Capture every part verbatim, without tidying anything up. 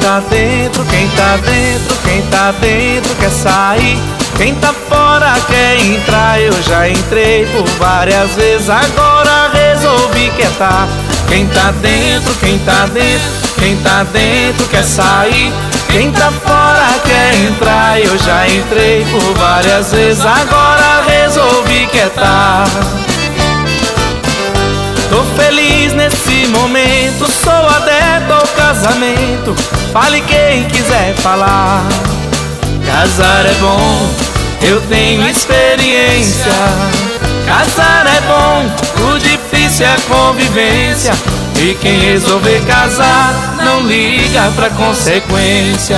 tá dentro, quem tá dentro, quem tá dentro quer sair. Quem tá fora quer entrar, eu já entrei por várias vezes, agora resolvi que tá. Quem tá dentro, quem tá dentro, quem tá dentro quer sair. Quem tá fora quer entrar, eu já entrei por várias vezes, agora resolvi que tá. Tô feliz nesse momento, sou adepto ao casamento. Fale quem quiser falar. Casar é bom, eu tenho experiência. Casar é bom, o difícil é a convivência. E quem resolver casar não liga pra consequência.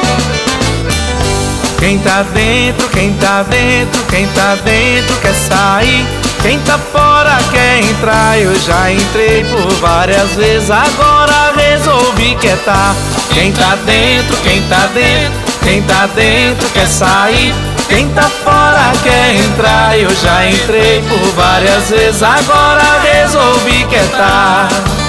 Quem tá dentro, quem tá dentro, quem tá dentro quer sair. Quem tá fora quer entrar, eu já entrei por várias vezes, agora resolvi que tá. Quem tá dentro, quem tá dentro, quem tá dentro quer sair. Quem tá fora quer entrar, eu já entrei por várias vezes, agora resolvi que tá.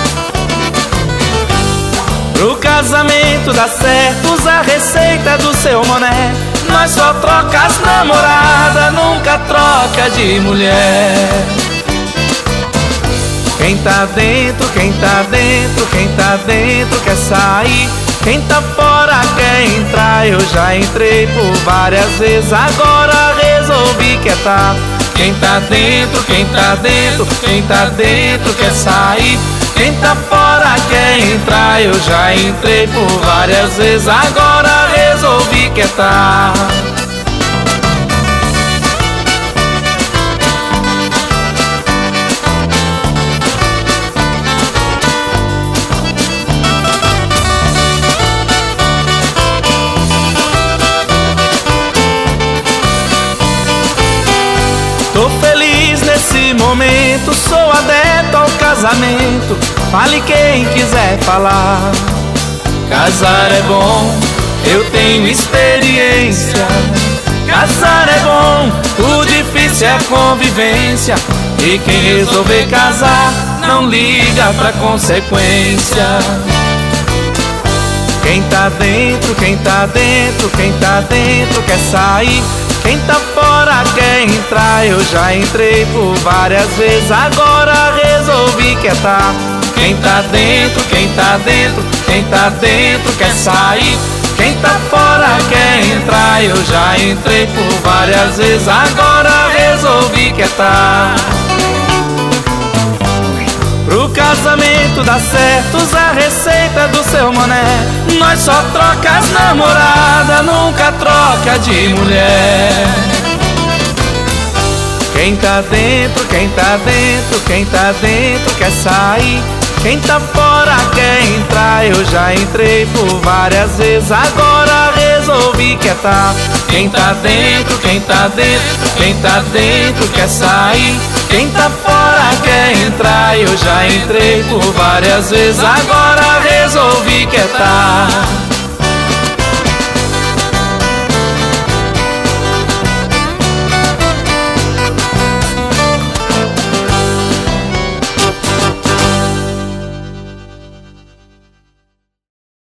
Pro casamento dar certo, usa a receita do seu Moné. Nós só troca as namoradas, nunca troca de mulher. Quem tá dentro, quem tá dentro, quem tá dentro quer sair. Quem tá fora quer entrar, eu já entrei por várias vezes, agora resolvi que tá. Quem tá dentro, quem tá dentro, quem tá dentro quer sair. Quem tá fora quer entrar, eu já entrei por várias vezes, agora resolvi que tá. Tô feliz nesse momento, sou adepto ao casamento. Fale quem quiser falar. Casar é bom, eu tenho experiência. Casar é bom, o difícil é a convivência. E quem resolver casar não liga pra consequência. Quem tá dentro, quem tá dentro, quem tá dentro quer sair. Quem tá fora quer entrar, eu já entrei por várias vezes, agora resolvi que tá. Quem tá dentro, quem tá dentro, quem tá dentro quer sair. Quem tá fora quer entrar, eu já entrei por várias vezes, agora resolvi que tá. Pro casamento dar certo, usa a receita do seu Moné. Nós só troca as namoradas, nunca troca de mulher. Quem tá dentro, quem tá dentro, quem tá dentro quer sair. Quem tá fora quer entrar, eu já entrei por várias vezes, agora resolvi que tá. Quem tá dentro, quem tá dentro, quem tá dentro quer sair. Quem tá fora quer entrar, eu já entrei por várias vezes, agora resolvi que tá.